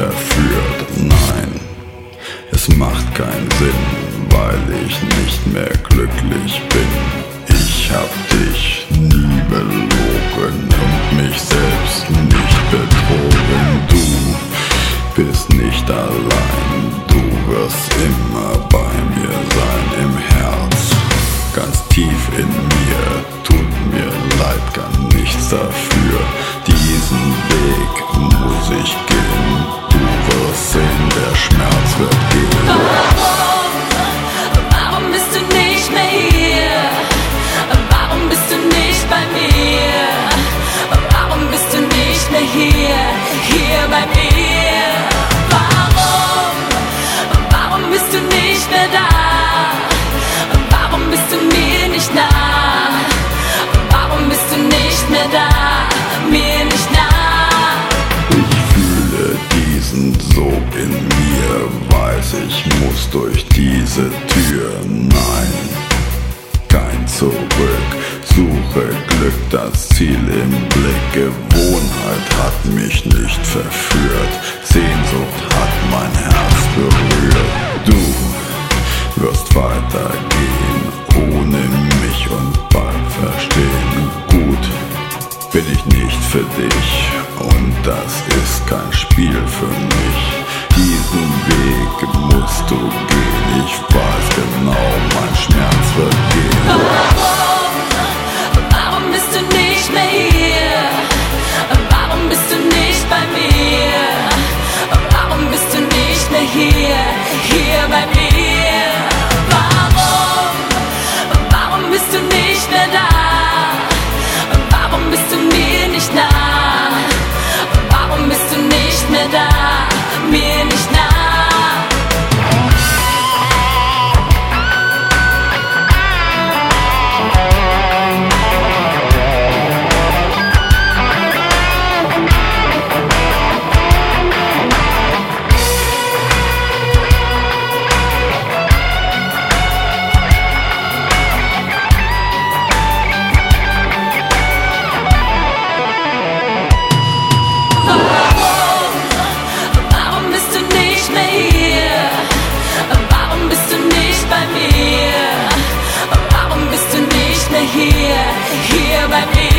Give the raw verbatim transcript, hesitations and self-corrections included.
verführt. Nein, es macht keinen Sinn, weil ich nicht mehr glücklich bin. Ich hab dich nie belogen und mich selbst nicht betrogen. Du bist nicht allein, du wirst immer bei mir sein im Herz. Ganz tief in mir, tut mir leid, kann nichts dafür. Diesen Weg muss ich gehen, du wirst sehen, der Schmerz wird gehen. Warum, warum bist du nicht mehr hier? Warum bist du nicht bei mir? Warum bist du nicht mehr hier, hier bei mir? Warum, warum bist du nicht mehr da? Warum bist du mir nicht nah? Warum bist du nicht mehr da, mir nicht nah? Ich fühle diesen Sog in mir, weiß ich muss durch diese Tür. Nein, kein Zurück, suche Glück, das Ziel im Blick. Gewohnheit hat mich nicht verführt, Sehnsucht hat mein Herz berührt. Du wirst weitergehen, ohne mich und bald verstehen. Gut, bin ich nicht für dich und das ist kein Spiel für mich. Diesen Weg musst du gehen, ich weiß genau, mein Schmerz wird gehen. Warum, warum bist du nicht mehr hier? Warum bist du nicht bei mir? Warum bist du nicht mehr hier, hier bei mir? Warum, warum bist du nicht mehr da? Warum bist du mir nicht nah? Warum bist du nicht mehr da, mir nicht nah? Hier, hier bei mir.